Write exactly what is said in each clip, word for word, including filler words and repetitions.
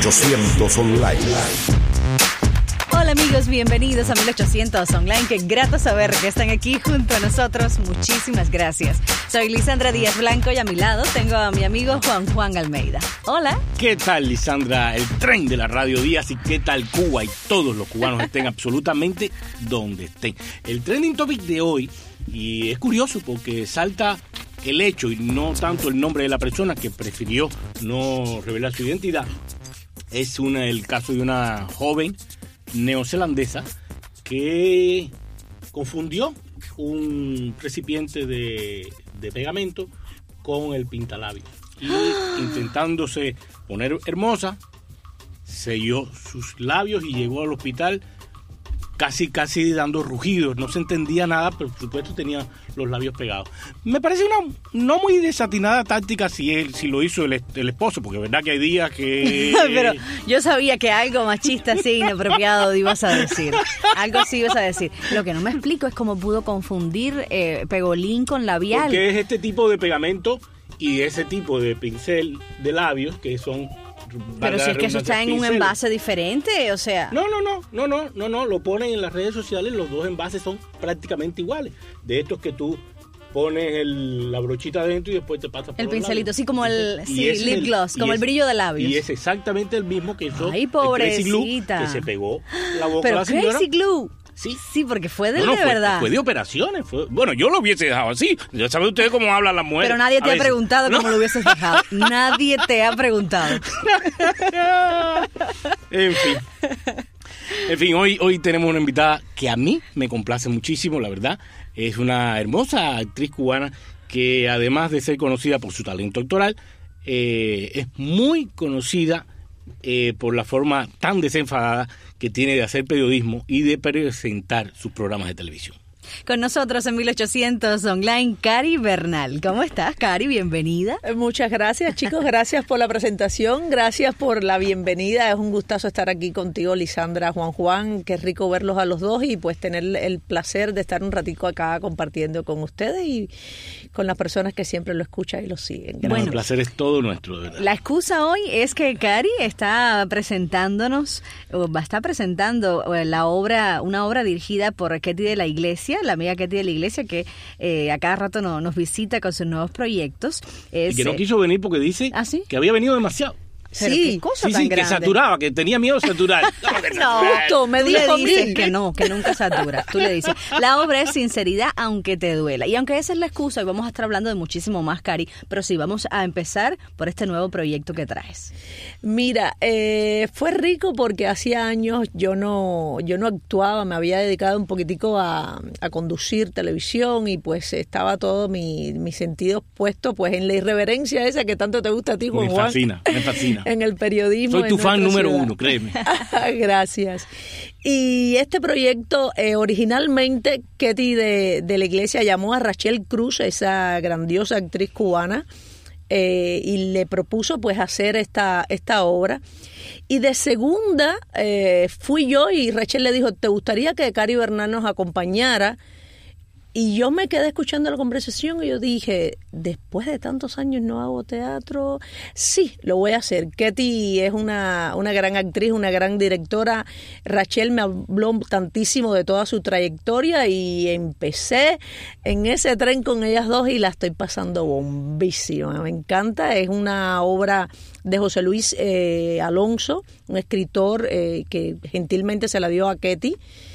ochocientos Online. Hola amigos, bienvenidos a mil ochocientos Online. Qué grato saber que están aquí junto a nosotros. Muchísimas gracias. Soy Lisandra Díaz Blanco y a mi lado tengo a mi amigo Juan Juan Almeida. Hola. ¿Qué tal, Lisandra? El tren de la Radio Díaz y qué tal Cuba y todos los cubanos estén absolutamente donde estén. El trending topic de hoy, y es curioso porque salta el hecho y no tanto el nombre de la persona que prefirió no revelar su identidad, es una, el caso de una joven neozelandesa que confundió un recipiente de, de pegamento con el pintalabios y intentándose poner hermosa selló sus labios y llegó al hospital casi casi dando rugidos, no se entendía nada, pero por supuesto tenía los labios pegados. Me parece una no muy desatinada táctica si él si lo hizo el, el esposo, porque es verdad que hay días que... Pero yo sabía que algo machista así inapropiado ibas a decir, algo así ibas a decir. Lo que no me explico es cómo pudo confundir eh, pegolín con labial. Porque es este tipo de pegamento y ese tipo de pincel de labios que son... Pero si es que eso está en un envase diferente, o sea... No, no, no, no, no, no, no, lo ponen en las redes sociales, los dos envases son prácticamente iguales. De estos que tú pones el, la brochita adentro y después te pasas por el pincelito, sí, como el sí, sí, lip el, gloss, como es, el brillo de labios. Y es exactamente el mismo que hizo Ay, pobrecita. el Crazy Glue, que se pegó la boca Pero a la señora. Crazy Glue... Sí. Sí, porque fue de, no, no, de fue, verdad. Fue de operaciones. Fue, bueno, yo lo hubiese dejado así. Ya saben ustedes cómo hablan las mujeres. Pero nadie te ha veces. preguntado ¿No? cómo lo hubieses dejado. Nadie te ha preguntado. En fin. En fin, hoy, hoy tenemos una invitada que a mí me complace muchísimo, la verdad. Es una hermosa actriz cubana que, además de ser conocida por su talento actoral, eh, es muy conocida eh, por la forma tan desenfadada que tiene de hacer periodismo y de presentar sus programas de televisión. Con nosotros en mil ochocientos Online, Cari Bernal. ¿Cómo estás, Cari? Bienvenida. Muchas gracias, chicos. Gracias por la presentación. Gracias por la bienvenida. Es un gustazo estar aquí contigo, Lisandra, Juan Juan. Qué rico verlos a los dos y pues tener el placer de estar un ratico acá compartiendo con ustedes y con las personas que siempre lo escuchan y lo siguen. Gracias. Bueno, el placer es todo nuestro, de verdad. La excusa hoy es que Cari está presentándonos, o va a estar presentando la obra, una obra dirigida por Ketty de la Iglesia, la amiga Ketty de la Iglesia, que eh, a cada rato no, nos visita con sus nuevos proyectos. Es, y que no quiso venir porque dice ¿ah, sí? que había venido demasiado. Pero sí, qué cosa sí, tan sí, grande. que saturaba, que tenía miedo de saturar. No, justo, me Tú dijo le dices mil. que no, que nunca satura. Tú le dices, la obra es sinceridad aunque te duela. Y aunque esa es la excusa, y vamos a estar hablando de muchísimo más, Cari, pero sí, vamos a empezar por este nuevo proyecto que traes. Mira, eh, fue rico porque hacía años yo no yo no actuaba, me había dedicado un poquitico a, a conducir televisión y pues estaba todo mi, mi sentido puesto pues en la irreverencia esa que tanto te gusta a ti, Juan Me Juan. fascina, me fascina. En el periodismo. Soy tu fan número ciudad. uno, créeme. Gracias. Y este proyecto, eh, originalmente, Ketty de, de la Iglesia llamó a Rachel Cruz, esa grandiosa actriz cubana, eh, y le propuso pues hacer esta, esta obra. Y de segunda eh, fui yo y Rachel le dijo, ¿te gustaría que Cari Bernal nos acompañara? Y yo me quedé escuchando la conversación y yo dije, después de tantos años no hago teatro, sí, lo voy a hacer. Ketty es una, una gran actriz, una gran directora. Rachel me habló tantísimo de toda su trayectoria y empecé en ese tren con ellas dos y la estoy pasando bombísima. Me encanta, es una obra de José Luis eh, Alonso, un escritor eh, que gentilmente se la dio a Ketty.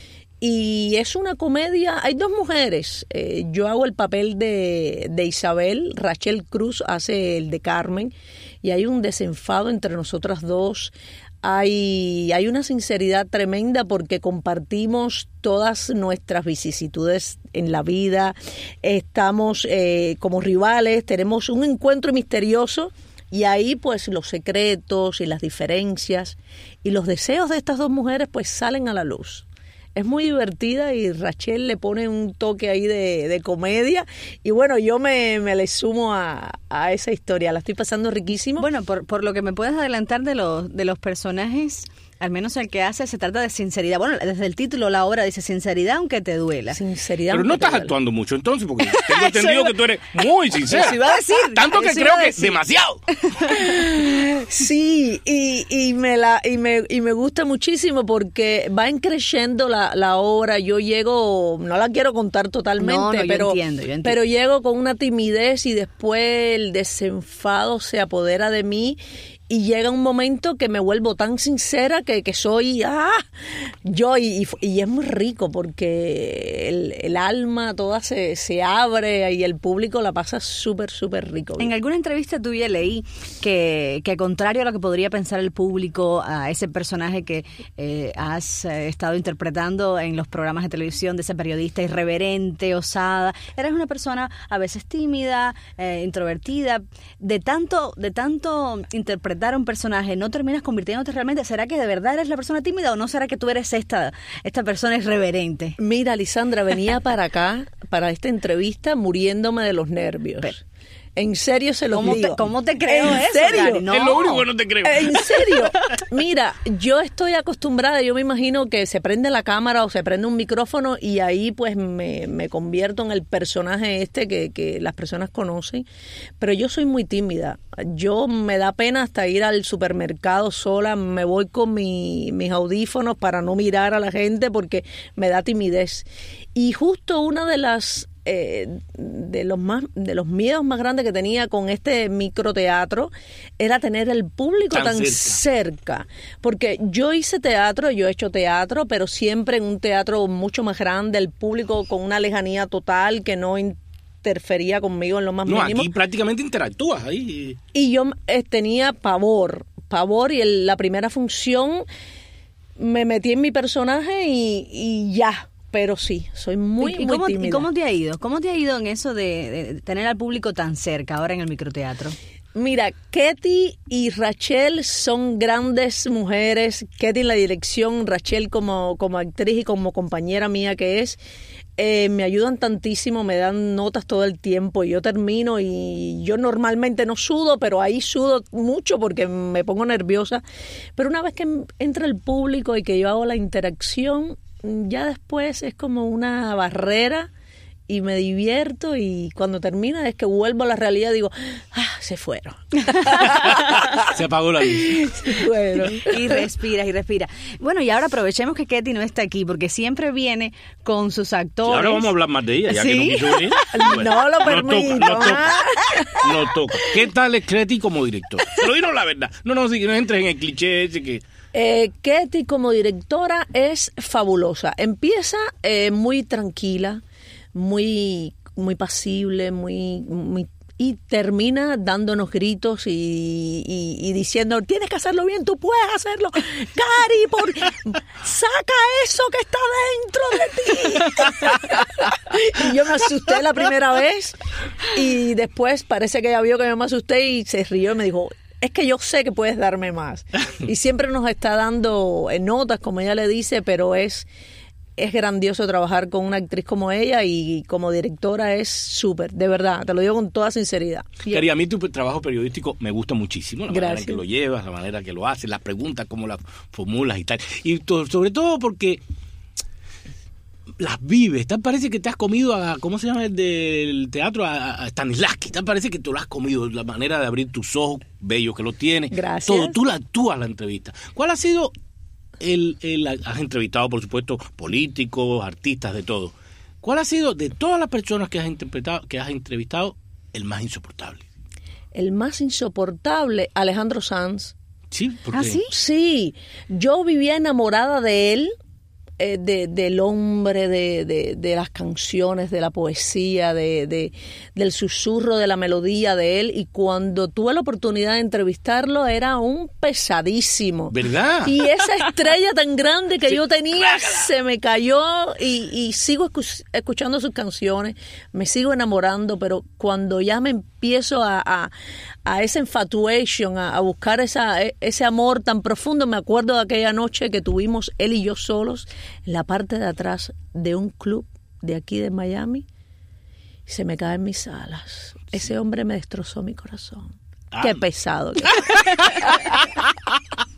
Y es una comedia, hay dos mujeres, eh, yo hago el papel de, de Isabel, Rachel Cruz hace el de Carmen, y hay un desenfado entre nosotras dos, hay, hay una sinceridad tremenda porque compartimos todas nuestras vicisitudes en la vida, estamos eh, como rivales, tenemos un encuentro misterioso. Y ahí pues los secretos y las diferencias y los deseos de estas dos mujeres pues salen a la luz. Es muy divertida y Rachel le pone un toque ahí de, de comedia y bueno, yo me, me le sumo a, a esa historia, la estoy pasando riquísimo. Bueno, por, por lo que me puedes adelantar de los, de los personajes Al menos el que hace se trata de sinceridad. Bueno, desde el título la obra dice sinceridad aunque te duela. Sinceridad. Pero no estás actuando mucho entonces, porque tengo entendido que tú eres muy sincera. Eso iba a decir. Tanto que Eso creo iba a que decir. demasiado. Sí, y, y me la y me, y me gusta muchísimo porque va creciendo la, la obra. Yo llego, no la quiero contar totalmente, No, no, yo pero, entiendo, yo entiendo. pero llego con una timidez y después el desenfado se apodera de mí. Y llega un momento que me vuelvo tan sincera que, que soy ah, yo y, y, y es muy rico porque el, el alma toda se, se abre y el público la pasa súper, súper rico. En alguna entrevista tuya leí que, que contrario a lo que podría pensar el público, a ese personaje que eh, has eh, estado interpretando en los programas de televisión de ese periodista irreverente, osada, eres una persona a veces tímida, eh, introvertida, de tanto, de tanto interpretar a un personaje, ¿no terminas convirtiéndote realmente? ¿Será que de verdad eres la persona tímida o no será que tú eres esta, esta persona irreverente? Mira, Lisandra, venía para acá, para esta entrevista, muriéndome de los nervios. Pero, en serio se los ¿Cómo digo. te, ¿Cómo te creo ¿En eso, serio? Cari? No. Es lo único que no te creo. En serio, mira, yo estoy acostumbrada, yo me imagino que se prende la cámara o se prende un micrófono y ahí pues me, me convierto en el personaje este que, que las personas conocen, pero yo soy muy tímida, yo me da pena hasta ir al supermercado sola, me voy con mi, mis audífonos para no mirar a la gente porque me da timidez. Y justo una de las Eh, de los más de los miedos más grandes que tenía con este microteatro era tener el público tan, Tan cerca. cerca, porque yo hice teatro, yo he hecho teatro, pero siempre en un teatro mucho más grande, el público con una lejanía total que no interfería conmigo en lo más No, mínimo. aquí prácticamente interactúas ahí. Y yo eh, tenía pavor, pavor y el, la primera función me metí en mi personaje y, y ya. Pero sí, soy muy, ¿Y, y muy cómo, tímida. ¿Y cómo te ha ido? ¿Cómo te ha ido en eso de, de tener al público tan cerca ahora en el microteatro? Mira, Ketty y Rachel son grandes mujeres. Ketty en la dirección, Rachel como, como actriz y como compañera mía que es. Eh, me ayudan tantísimo, me dan notas todo el tiempo y yo termino y yo normalmente no sudo, pero ahí sudo mucho porque me pongo nerviosa. Pero una vez que entra el público y que yo hago la interacción, ya después es como una barrera y me divierto y cuando termina es que vuelvo a la realidad y digo, ah, se fueron. Se apagó la luz. Se fueron. Y respiras y respiras. Bueno, y ahora aprovechemos que Ketty no está aquí porque siempre viene con sus Y actores. ahora vamos a hablar más de ella, ya ¿Sí? que no quiso venir. No lo nos permito. Toca, nos toca, nos toca. ¿Qué tal es Ketty como director? Pero dinos la verdad. No, no, sí, que no entres en el cliché ese que... Eh, Ketty como directora es fabulosa. Empieza eh, muy tranquila, muy, muy pasible, muy, muy y termina dándonos gritos y, y, y diciendo, tienes que hacerlo bien, tú puedes hacerlo. Cari, por... saca eso que está dentro de ti. Y yo me asusté la primera vez y después parece que ella vio que yo me asusté y se rió y me dijo, es que yo sé que puedes darme más. Y siempre nos está dando notas, como ella le dice, pero es, es grandioso trabajar con una actriz como ella y como directora es súper, de verdad, te lo digo con toda sinceridad. Cari, a mí tu trabajo periodístico me gusta muchísimo, la Gracias. manera en que lo llevas, la manera que lo haces, las preguntas, cómo las formulas y tal. Y to- sobre todo porque las vives, tal parece que te has comido a, ¿cómo se llama el del teatro? A, a Stanislavski, tal parece que te lo has comido, la manera de abrir tus ojos, bellos que los tienes. Gracias. Todo, tú la actúas la entrevista. ¿Cuál ha sido el, el, has entrevistado, por supuesto, políticos, artistas, de todo? ¿Cuál ha sido, de todas las personas que has interpretado, que has entrevistado, el más insoportable? El más insoportable, Alejandro Sanz. Sí, porque ¿Ah, sí? Sí, yo vivía enamorada de él, eh, de, del hombre, de, de, de las canciones, de la poesía, de, de, del susurro de la melodía de él. Y cuando tuve la oportunidad de entrevistarlo, era un pesadísimo. ¿Verdad? Y esa estrella tan grande que sí, yo tenía se me cayó y, y sigo escu- escuchando sus canciones, me sigo enamorando, pero cuando ya me empiezo a, a, a esa infatuation, a, a buscar esa, ese amor tan profundo, me acuerdo de aquella noche que tuvimos él y yo solos en la parte de atrás de un club de aquí de Miami, se me caen mis alas. Ese hombre me destrozó mi corazón. Ah. Qué pesado.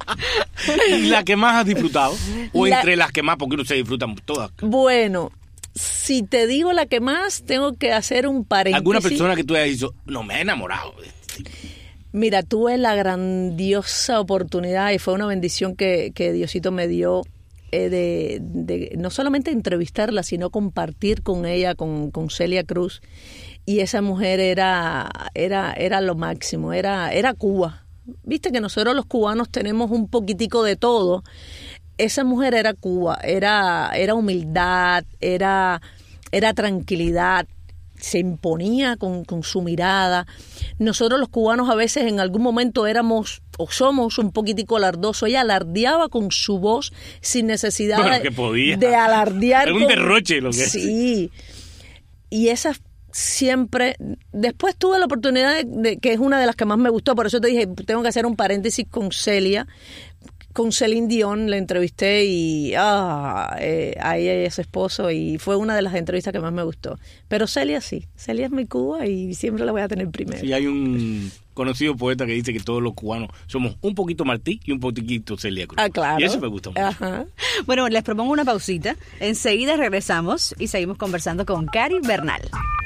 ¿Y la que más has disfrutado? ¿O La... entre las que más? Porque no se disfrutan todas. Bueno, si te digo la que más, tengo que hacer un paréntesis. ¿Alguna persona que tú hayas dicho, no, me he enamorado de este tipo? Mira, tuve la grandiosa oportunidad y fue una bendición que, que Diosito me dio eh, de, de no solamente entrevistarla, sino compartir con ella, con, con Celia Cruz. Y esa mujer era, era, era lo máximo, era, era Cuba. Viste que nosotros los cubanos tenemos un poquitico de todo. Esa mujer era Cuba, era, era humildad, era, era tranquilidad, se imponía con, con su mirada. Nosotros los cubanos a veces en algún momento éramos o somos un poquitico alardosos. Ella alardeaba con su voz sin necesidad bueno, de, que podía. de alardear. Era un con, derroche lo que es. Sí. Y esas siempre, después tuve la oportunidad de, de, que es una de las que más me gustó, por eso te dije, tengo que hacer un paréntesis con Celia, con Celine Dion, la entrevisté y ah, eh, a ella y a su esposo, y fue una de las entrevistas que más me gustó. Pero Celia sí, Celia es mi Cuba y siempre la voy a tener primero. Sí, hay un conocido poeta que dice que todos los cubanos somos un poquito Martí y un poquito Celia Cruz. Ah, claro. Y eso me gusta mucho. Ajá. Bueno, les propongo una pausita. Enseguida regresamos y seguimos conversando con Cari Bernal.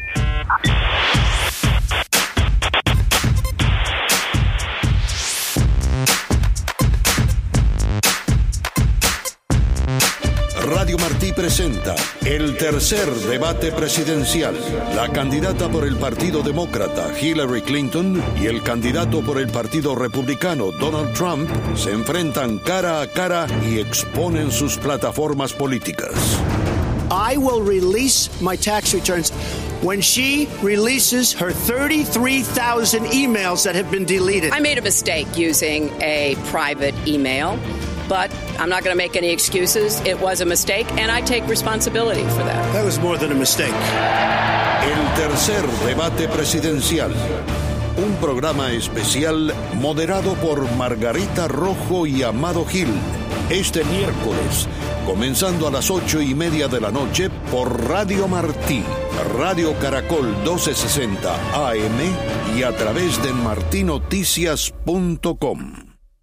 Radio Martí presenta el tercer debate presidencial. La candidata por el Partido Demócrata, Hillary Clinton, y el candidato por el Partido Republicano, Donald Trump, se enfrentan cara a cara y exponen sus plataformas políticas. I will release my tax returns when she releases her thirty-three thousand emails that have been deleted. I made a mistake using a private email, but I'm not going to make any excuses. It was a mistake, and I take responsibility for that. That was more than a mistake. El tercer debate presidencial. Un programa especial moderado por Margarita Rojo y Amado Gil. Este miércoles, comenzando a las ocho y media de la noche por Radio Martí, Radio Caracol doce sesenta A M y a través de martinoticias punto com.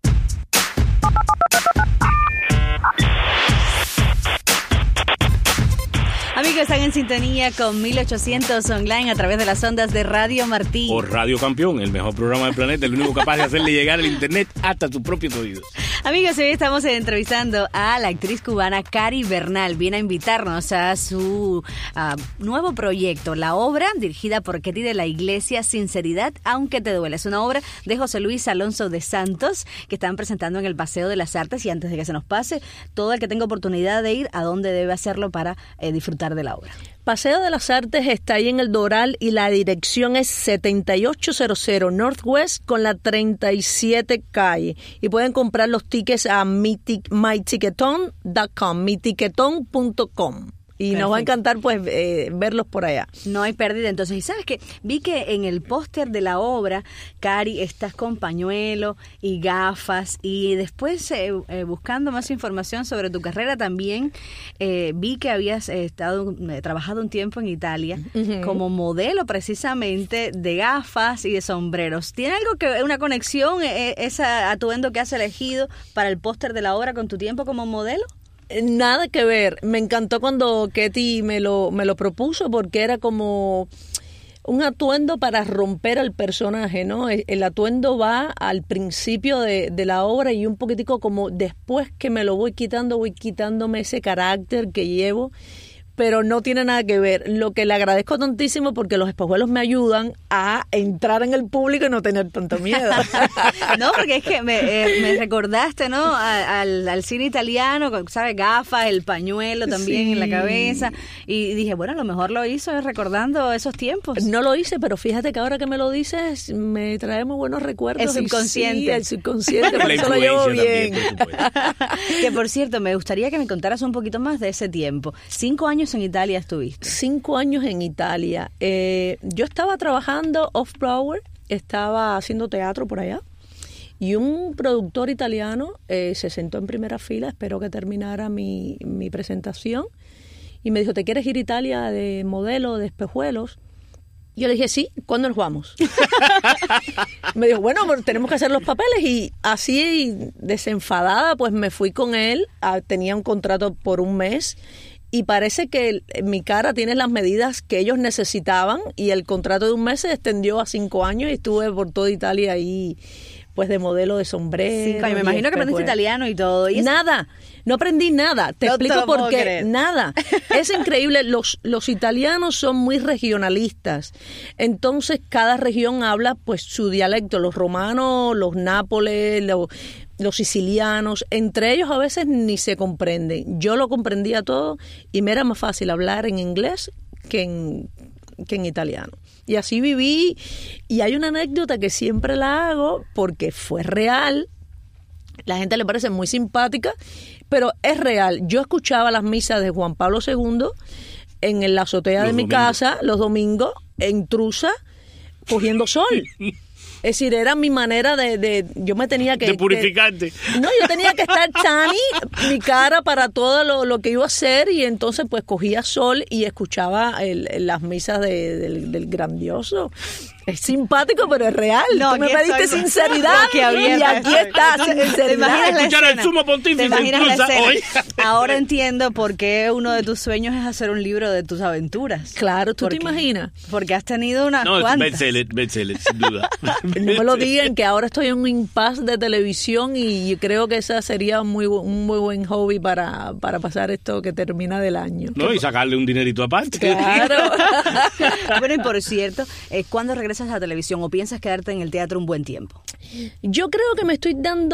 Amigos, están en sintonía con mil ochocientos online a través de las ondas de Radio Martí. O Radio Campeón, el mejor programa del planeta, el único capaz de hacerle llegar el internet hasta tus propios oídos. Amigos, hoy estamos entrevistando a la actriz cubana Cari Bernal. Viene a invitarnos a su uh, nuevo proyecto, la obra dirigida por Ketty de la Iglesia, Sinceridad, aunque te duele. Es una obra de José Luis Alonso de Santos que están presentando en el Paseo de las Artes, y antes de que se nos pase, todo el que tenga oportunidad de ir, ¿a dónde debe hacerlo para eh, disfrutar de la obra? Paseo de las Artes está ahí en el Doral y la dirección es setenta y ocho cero cero Northwest con la treinta y siete calle. Y pueden comprar los tickets a my ticketon punto com, my ticketon punto com. Y Perfecto. Nos va a encantar pues eh, verlos por allá. No hay pérdida entonces. Y sabes que vi que en el póster de la obra, Cari, estás con pañuelo y gafas, y después eh, eh, buscando más información sobre tu carrera también eh, vi que habías eh, estado eh, trabajado un tiempo en Italia uh-huh. como modelo precisamente de gafas y de sombreros. ¿Tiene algo que una conexión eh, ese atuendo que has elegido para el póster de la obra con tu tiempo como modelo? Nada que ver. Me encantó cuando Ketty me lo, me lo propuso, porque era como un atuendo para romper al personaje, ¿no? El, el atuendo va al principio de, de la obra, y un poquitico como después que me lo voy quitando, voy quitándome ese carácter que llevo. Pero no tiene nada que ver. Lo que le agradezco tantísimo, porque los espejuelos me ayudan a entrar en el público y no tener tanto miedo. No, porque es que me, eh, me recordaste, ¿no? A, al, al cine italiano, ¿sabes? Gafas, el pañuelo también sí. en la cabeza. Y dije, bueno, a lo mejor lo hizo recordando esos tiempos. No lo hice, pero fíjate que ahora que me lo dices, me trae muy buenos recuerdos. El subconsciente. Sí, el subconsciente, por eso lo llevo bien. También, que por cierto, me gustaría que me contaras un poquito más de ese tiempo. Cinco años en Italia estuviste. Cinco años en Italia. Eh, yo estaba trabajando off-Broadway, estaba haciendo teatro por allá, y un productor italiano eh, se sentó en primera fila, esperó que terminara mi, mi presentación, y me dijo, ¿te quieres ir a Italia de modelo de espejuelos? Yo le dije, sí, ¿cuándo nos vamos? Me dijo, bueno, pues tenemos que hacer los papeles. Y así, desenfadada, pues me fui con él. Ah, tenía un contrato por un mes. Y parece que el, mi cara tiene las medidas que ellos necesitaban. Y el contrato de un mes se extendió a cinco años. Y estuve por toda Italia ahí, pues de modelo de sombrero. Sí, me imagino que aprendiste italiano y todo. ¿Y nada, no aprendí nada. Te no explico te por qué. Creer. Nada. Es increíble. Los, los italianos son muy regionalistas. Entonces, cada región habla pues su dialecto. Los romanos, los nápoles, los, los sicilianos. Entre ellos a veces ni se comprenden. Yo lo comprendía todo y me era más fácil hablar en inglés que en, que en italiano. Y así viví, y hay una anécdota que siempre la hago porque fue real. La gente le parece muy simpática, pero es real. Yo escuchaba las misas de Juan Pablo segundo en la azotea los de mi domingos. casa los domingos, en Trusa, cogiendo sol. Es decir, era mi manera de, de yo me tenía que... De purificarte. de- no, yo tenía que estar tani, mi cara para todo lo, lo que iba a hacer, y entonces pues cogía sol y escuchaba el, las misas de- del, del grandioso. Es simpático, pero es real. No, Tú me aquí pediste estoy- sinceridad aquí y abierta aquí estoy. está, ¿Te imaginas sinceridad. la Escuchar al escena? sumo pontífice ¿Te imaginas la incluso escena? hoy. Ahora entiendo por qué uno de tus sueños es hacer un libro de tus aventuras. Claro, ¿tú te Porque- imaginas? Porque has tenido unas No, es cuantas. bestseller, bestseller, sin duda. No me lo digan, que ahora estoy en un impasse de televisión y creo que esa sería muy, bu- un muy buen hobby para, para pasar esto que termina del año. No, y sacarle un dinerito aparte. Claro. Bueno, y por cierto, eh, ¿cuándo regresas a la televisión o piensas quedarte en el teatro un buen tiempo? Yo creo que me estoy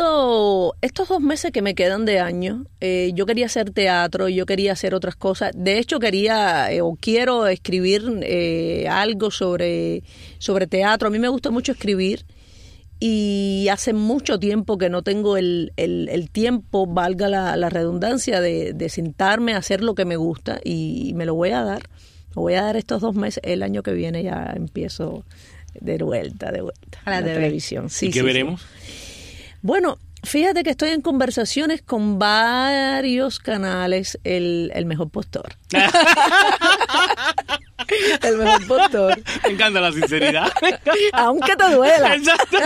dando estos dos meses que me quedan de año. Eh, yo quería hacer teatro, yo quería hacer otras cosas. De hecho, quería eh, o quiero escribir eh, algo sobre, sobre teatro. A mí me gusta mucho escribir. Y hace mucho tiempo que no tengo el, el, el tiempo, valga la, la redundancia, de, de sentarme a hacer lo que me gusta, y me lo voy a dar. Lo voy a dar estos dos meses. El año que viene ya empiezo de vuelta, de vuelta A la T V. televisión. Sí, ¿Y qué sí, veremos? sí. Bueno, fíjate que estoy en conversaciones con varios canales. El, el mejor postor. El mejor postor. Me encanta la sinceridad. Aunque te duela. Exacto.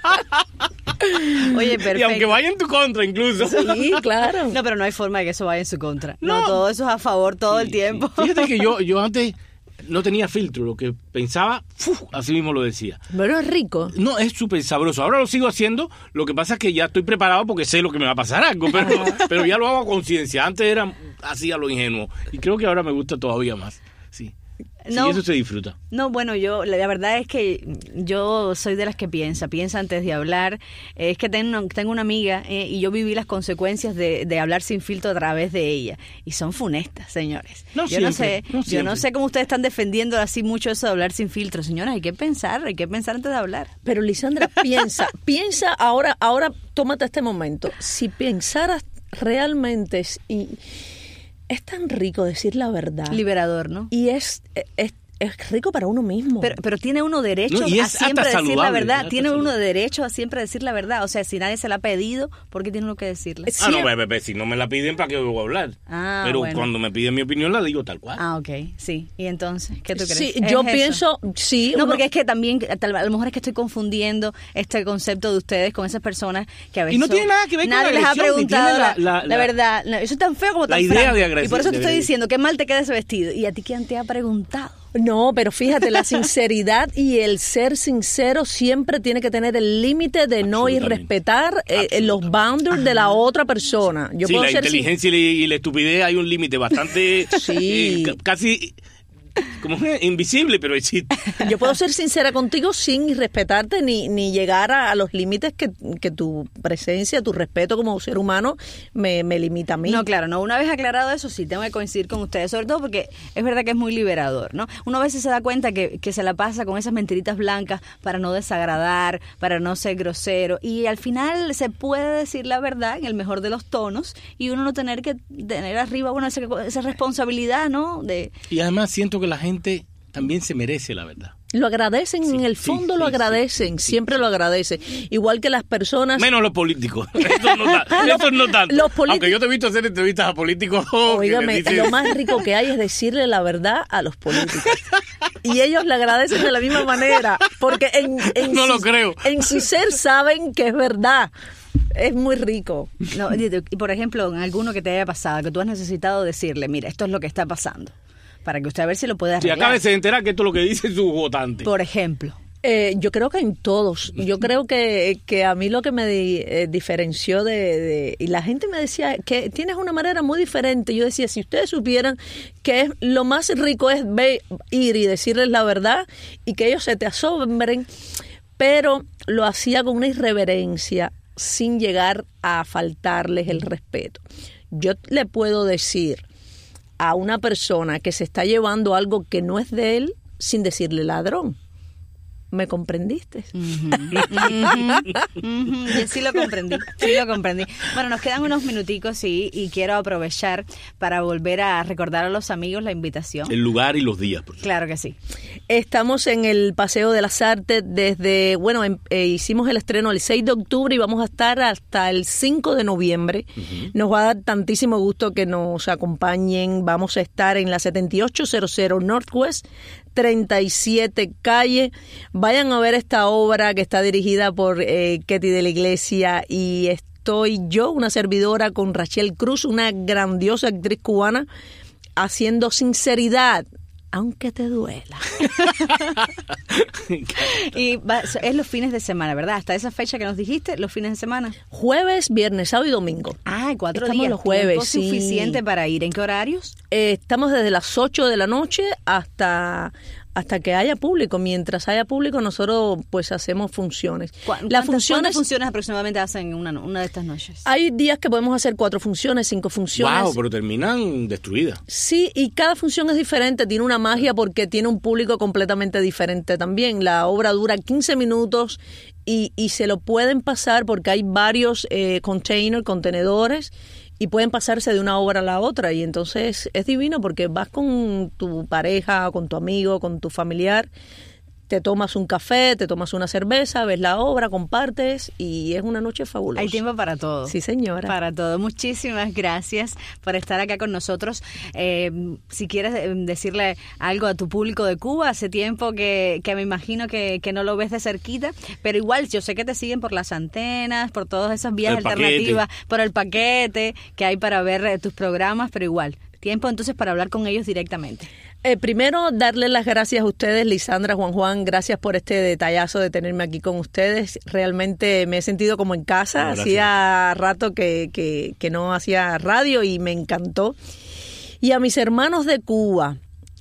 Oye, perfecto. Y aunque vaya en tu contra incluso. Sí, claro. No, pero no hay forma de que eso vaya en su contra. No, No. todo eso es a favor todo el tiempo. Fíjate que yo, yo antes no tenía filtro, lo que pensaba, ¡fuf! Así mismo lo decía. Pero es rico. No, es súper sabroso. Ahora lo sigo haciendo, lo que pasa es que ya estoy preparado porque sé lo que me va a pasar algo, pero, pero ya lo hago a conciencia. Antes era así a lo ingenuo y creo que ahora me gusta todavía más. Sí. Sí, No. eso se disfruta. No, bueno, yo, la la verdad es que yo soy de las que piensa, piensa antes de hablar. Eh, es que tengo, tengo una amiga eh, y yo viví las consecuencias de, de hablar sin filtro a través de ella. Y son funestas, señores. No yo no siempre, sé, no yo no siempre. sé cómo ustedes están defendiendo así mucho eso de hablar sin filtro. Señoras, hay que pensar, hay que pensar antes de hablar. Pero Lisandra, piensa, piensa ahora, ahora tómate este momento. Si pensaras realmente es- y es tan rico decir la verdad. Liberador, ¿no? Y es, es, es rico para uno mismo. Pero, pero tiene uno derecho No, y a es siempre hasta decir la saludable, verdad. hasta Tiene uno saludable. derecho a siempre decir la verdad. O sea, si nadie se la ha pedido, ¿por qué tiene uno que decirla? Sí. Ah, no, bebé, bebé, si no me la piden, ¿para qué voy a hablar? Ah, pero bueno. cuando me piden mi opinión, la digo tal cual. Ah, ok, sí. ¿Y entonces qué tú crees? Sí, ¿Es yo eso? pienso, sí. No, uno- porque es que también, tal- a lo mejor es que estoy confundiendo este concepto de ustedes con esas personas que a veces Y no son- tiene nada que ver con nadie les ha agresión, ni preguntado tiene la, la- la- la la- verdad. No, eso es tan feo como la tan idea franco. de agresión, Y por eso te de estoy agresión. diciendo, qué mal te queda ese vestido. ¿Y a ti quién te ha preguntado? No, pero fíjate, la sinceridad y el ser sincero siempre tiene que tener el límite de no Absolutamente. irrespetar eh, los boundaries de la otra persona. Yo sí, puedo la ser sin- inteligencia y la, y la estupidez hay un límite bastante Sí. eh, ca- casi como es, invisible, pero existe. Yo puedo ser sincera contigo sin irrespetarte ni, ni llegar a, a los límites que, que tu presencia, tu respeto como ser humano me, me limita a mí. No, claro, no. Una vez aclarado eso, sí tengo que coincidir con ustedes, sobre todo porque es verdad que es muy liberador, ¿no? Uno a veces se da cuenta que, que se la pasa con esas mentiritas blancas para no desagradar, para no ser grosero, y al final se puede decir la verdad en el mejor de los tonos y uno no tener que tener arriba, bueno, esa, esa responsabilidad, ¿no? De Y además siento que la gente también se merece la verdad. Lo agradecen, Sí, en el sí, fondo sí, lo sí, agradecen, sí, siempre sí. lo agradecen. Igual que las personas... Menos los políticos. Eso no, ta- eso no tanto. los politi- Aunque yo te he visto hacer entrevistas a políticos. que Óigame, me dicen- lo más rico que hay es decirle la verdad a los políticos. y ellos le agradecen de la misma manera, porque en, en, no su, lo creo. en su ser saben que es verdad. Es muy rico. No, y por ejemplo, en alguno que te haya pasado, que tú has necesitado decirle, mira, esto es lo que está pasando, para que usted a ver si lo puede arreglar. Si acabes de enterar que esto es lo que dice su votante. Por ejemplo. Eh, yo creo que en todos. Yo creo que, que a mí lo que me di, eh, diferenció de, de... Y la gente me decía que tienes una manera muy diferente. Yo decía, si ustedes supieran que es, lo más rico es ver, ir y decirles la verdad y que ellos se te asombren, pero lo hacía con una irreverencia sin llegar a faltarles el respeto. Yo le puedo decir a una persona que se está llevando algo que no es de él sin decirle ladrón. ¿Me comprendiste? Uh-huh. Uh-huh. Uh-huh. Yo sí lo comprendí, sí lo comprendí. Bueno, nos quedan unos minuticos y, y quiero aprovechar para volver a recordar a los amigos la invitación. El lugar y los días. Por claro que sí. Estamos en el Paseo de las Artes desde, bueno, eh, hicimos el estreno el seis de octubre y vamos a estar hasta el cinco de noviembre. Uh-huh. Nos va a dar tantísimo gusto que nos acompañen. Vamos a estar en la setenta y ocho cero cero Northwest treinta y siete calle. Vayan a ver esta obra que está dirigida por eh, Ketty de la Iglesia y estoy yo, una servidora, con Rachel Cruz, una grandiosa actriz cubana, haciendo sinceridad, aunque te duela. Y va, es los fines de semana, ¿verdad? Hasta esa fecha que nos dijiste, los fines de semana. Jueves, viernes, sábado y domingo. Ah, cuatro estamos días. Los jueves, ¿Tiempo sí. suficiente para ir? ¿En qué horarios? Eh, estamos desde las ocho de la noche hasta... hasta que haya público. Mientras haya público, nosotros pues hacemos funciones. Las funciones, ¿Cuántas funciones aproximadamente hacen una, una de estas noches? Hay días que podemos hacer cuatro funciones, cinco funciones. Wow, pero terminan destruidas. Sí, y cada función es diferente, tiene una magia porque tiene un público completamente diferente también. La obra dura quince minutos y, y se lo pueden pasar porque hay varios eh, containers, contenedores, y pueden pasarse de una obra a la otra y entonces es divino porque vas con tu pareja, con tu amigo, con tu familiar, te tomas un café, te tomas una cerveza, ves la obra, compartes y es una noche fabulosa. Hay tiempo para todo. Sí, señora. Para todo. Muchísimas gracias por estar acá con nosotros. Eh, si quieres decirle algo a tu público de Cuba, hace tiempo que, que me imagino que, que no lo ves de cerquita, pero igual yo sé que te siguen por las antenas, por todas esas vías el alternativas, paquete. por el paquete que hay para ver eh, tus programas, pero igual, tiempo entonces para hablar con ellos directamente. Eh, primero, darle las gracias a ustedes, Lisandra, Juan Juan, gracias por este detallazo de tenerme aquí con ustedes. Realmente me he sentido como en casa, no, hacía rato que, que, que no hacía radio y me encantó. Y a mis hermanos de Cuba,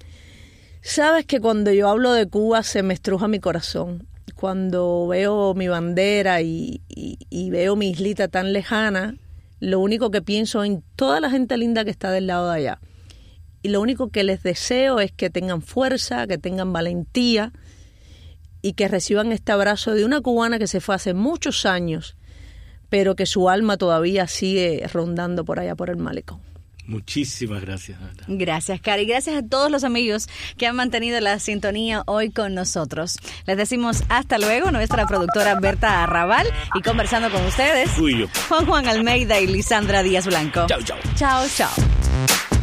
sabes que cuando yo hablo de Cuba se me estruja mi corazón. Cuando veo mi bandera y, y, y veo mi islita tan lejana, lo único que pienso en toda la gente linda que está del lado de allá. Y lo único que les deseo es que tengan fuerza, que tengan valentía y que reciban este abrazo de una cubana que se fue hace muchos años, pero que su alma todavía sigue rondando por allá por el malecón. Muchísimas gracias. Gracias, Cari. Gracias a todos los amigos que han mantenido la sintonía hoy con nosotros. Les decimos hasta luego, nuestra productora Berta Arrabal, y conversando con ustedes, Fui yo. Juan Juan Almeida y Lisandra Díaz Blanco. Chao, chao. Chao, chao.